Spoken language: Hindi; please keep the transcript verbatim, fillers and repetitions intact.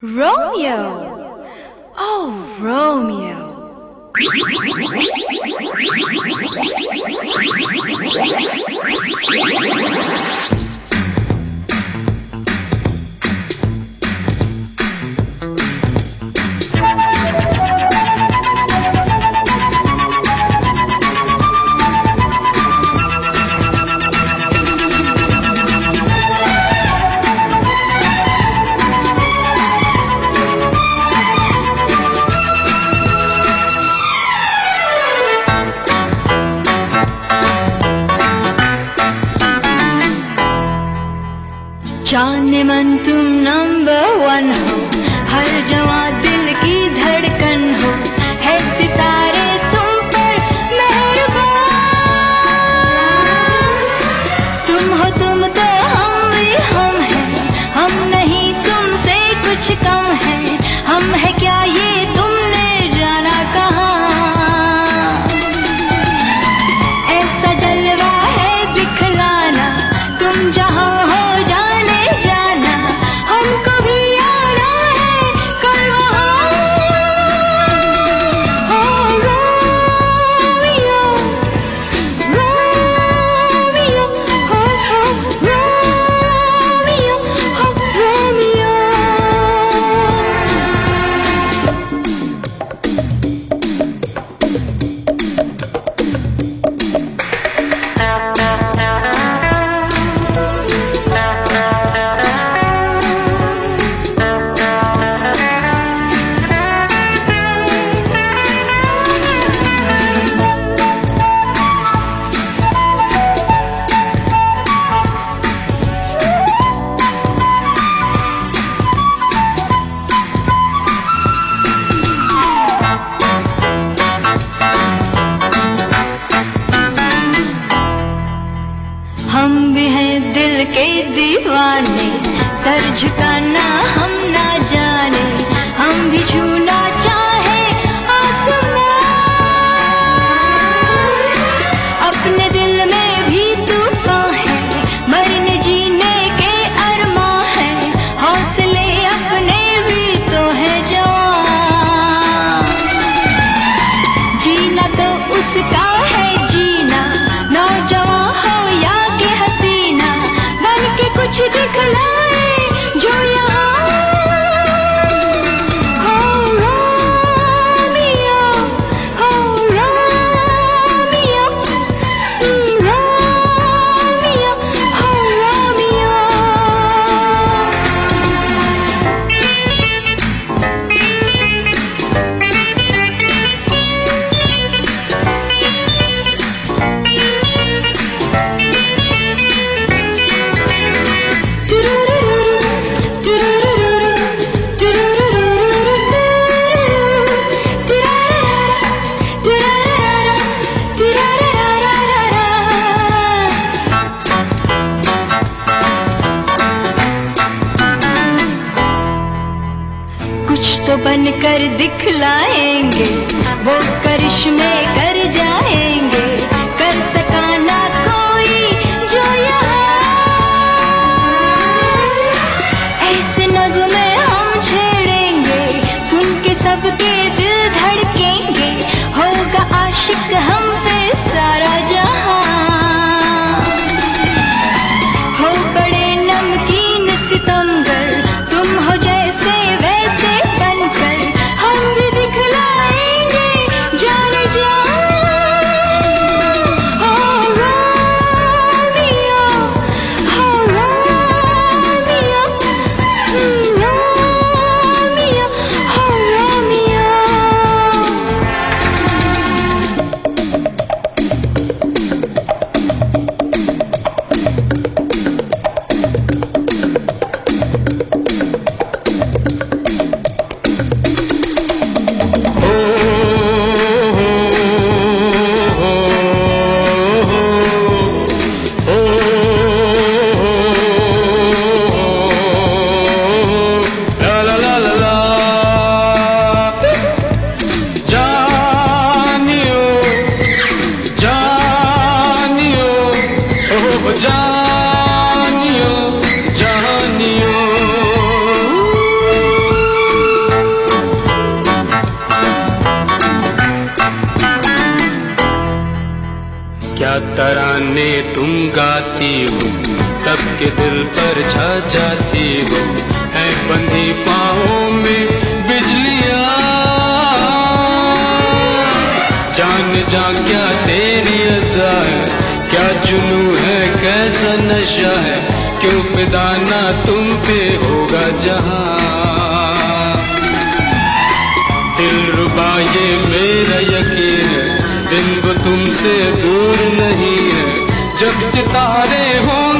Romeo! Oh, Romeo! जाने मन तुम नंबर वन हो, हर जवां दिल की धड़कन हो, है सितारे तुम पर मेहरबान। तुम हो तुम तो हम भी हम हैं, हम नहीं तुमसे कुछ कम है, हम है क्या ये तुमने जाना कहाँ। ऐसा जलवा है दिखलाना, तुम जहाँ हो हम भी हैं दिल के दीवाने, सर झुकाना हम ना जाने, हम भी छूना चाहे आसमां। अपने दिल में भी तूफान है, मरने जीने के अरमां है, हौसले अपने भी तो है जवां। जीना तो उसका है जीना, नौजवान कुछ दिखलाए जो यहाँ हो। रोमियो हो, रोमियो रोमियो हो, रोमियो। कुछ तो बनकर दिखलाएंगे, वो करिश्मे कर जाएंगे, कर सका ना कोई जो यहाँ। ऐसे नगमे हम छेड़ेंगे, सुन के सबके दिल धड़केंगे, होगा आशिक हम पे सारा जहां। हो बड़े नमकीन सितमगर, तुम हो जैसे वैसे बनकर, हम भी दिखलाएंगे जाने जा। जाने तुम गाती हो, सबके दिल पर छा जाती हो, है बंधी पाँवों में बिजलियाँ। जान जा क्या तेरी अदा है, क्या जुनू है, कैसा नशा है, क्यों फिदा ना तुम पे होगा जहां। दिलरुबा ये मेरा यकीन है, दिन वो तुमसे दूर नहीं है, जब सितारे हो